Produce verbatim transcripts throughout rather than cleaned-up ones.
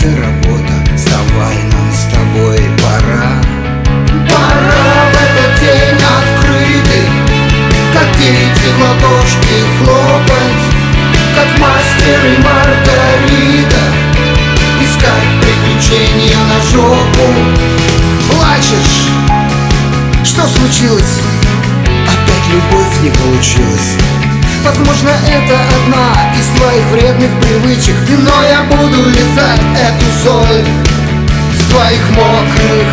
и работа. Вставай, нам с тобой пора. Пора в этот день открытый, как дети в ладошки хлопать, как мастер и Маргарита, искать приключения на жопу. Плачешь? Что случилось? Опять любовь не получилась. Возможно, это одна из твоих вредных привычек, но я буду лизать эту соль с твоих мокрых,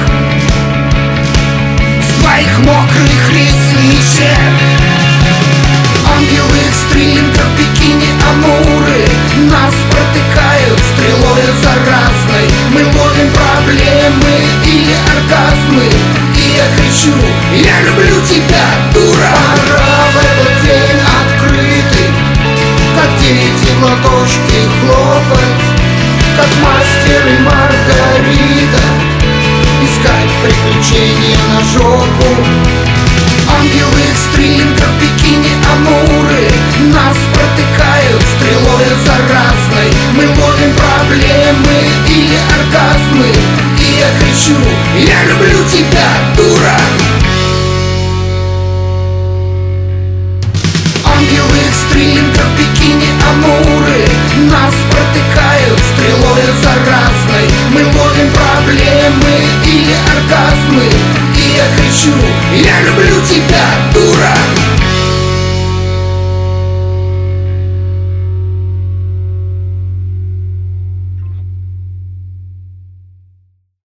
с твоих мокрых ресничек. Ангелы в стрингах, бикини, амуры нас протыкают стрелою заразной. Мы ловим проблемы или оргазмы, и я кричу: я люблю тебя, дура! Пора в этот день открытый, как дети в ладошки хлопать, как мастер и Маргарита, искать приключения на жопу. Ангелы в стрингах, бикини, амуры нас протыкают стрелою заразной. Мы ловим проблемы или оргазмы, и я кричу: я люблю тебя, дура! Ангелы в стрингах, бикини, амуры нас протыкают стрелою заразной. Мы ловим проблемы или оргазмы, и я кричу: я люблю